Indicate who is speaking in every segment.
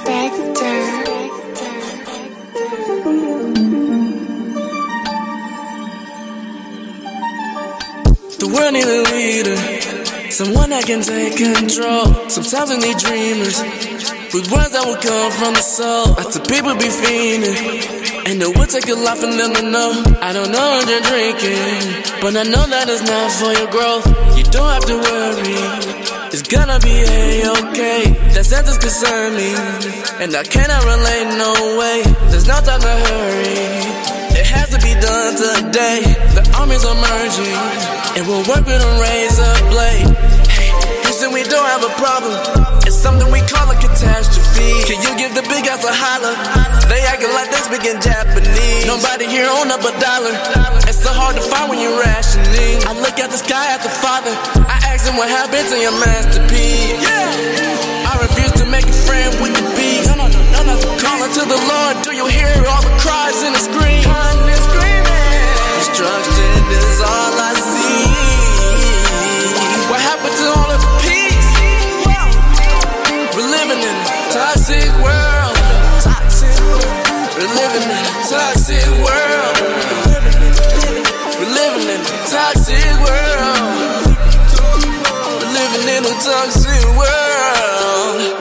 Speaker 1: The world need a leader, someone that can take control. Sometimes we need dreamers, with words that will come from the soul. Lots of people be fiending, and it would take a lot for them to know. I don't know what you're drinking, but I know that it's not for your growth. You don't have to worry, it's gonna be A-okay. That sentence concern me, and I cannot relate, no way. There's no time to hurry, it has to be done today. The armies are merging, and we'll work with a razor blade. Hey, Houston, we don't have a problem, it's something we call a catastrophe. Can you give the big guys a holler? They acting like they speaking Japanese. Nobody here own up $1. It's so hard to find when you're rationing. I look at the sky at the Father, I ask him what happened to your masterpiece. Yeah, I refuse to make a friend with the beast. Calling to the Lord, do you hear all the cries and the screams? Destruction is all I see. What happened to all of the peace? We're living in a toxic world. We're living in a toxic world. We're living in a toxic world. We're living in a toxic world.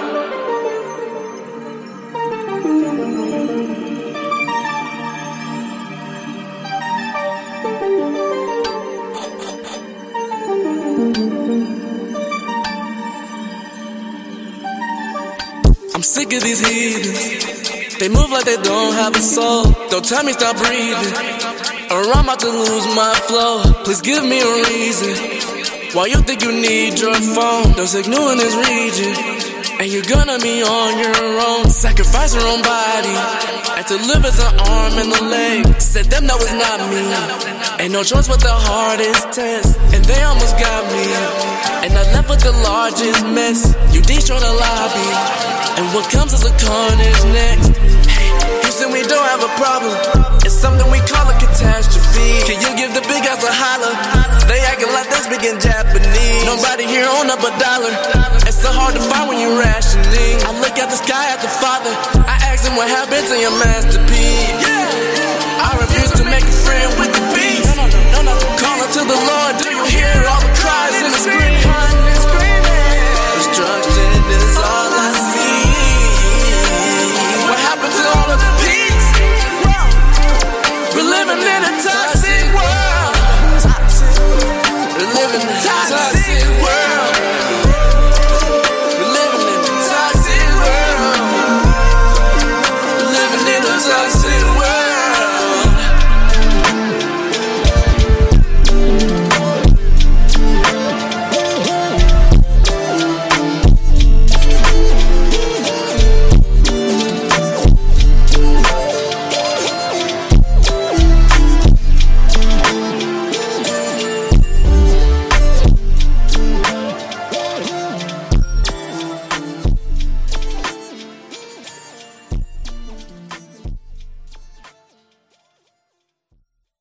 Speaker 1: I'm sick of these heathens, they move like they don't have a soul. Don't tell me stop breathing, or I'm about to lose my flow. Please give me a reason why you think you need your phone. Don't signal in this region, and you're gonna be on your own. Sacrifice your own body, and to live as an arm and a leg. Said them that was not me, ain't no choice but the hardest test. And they almost got me, and I left with the largest mess. You destroyed the lobby, and what comes is a carnage next. Hey, Houston, we don't have a problem, it's something we call a catastrophe. Can you give the big guys a holler? They acting like they speaking Japanese. Nobody here own up $1. It's so hard to find when you're rationing. I look at the sky at the Father, I ask him what happened to your masterpiece. Yeah, I refuse to make a friend with the beast. Calling to the Lord, do you hear all the cries and the screams? Destruction is all I see. What happened to all of the peace? We're living in a toxic world. We're living in a toxic world. We're living in a toxic world. We're living in a toxic world.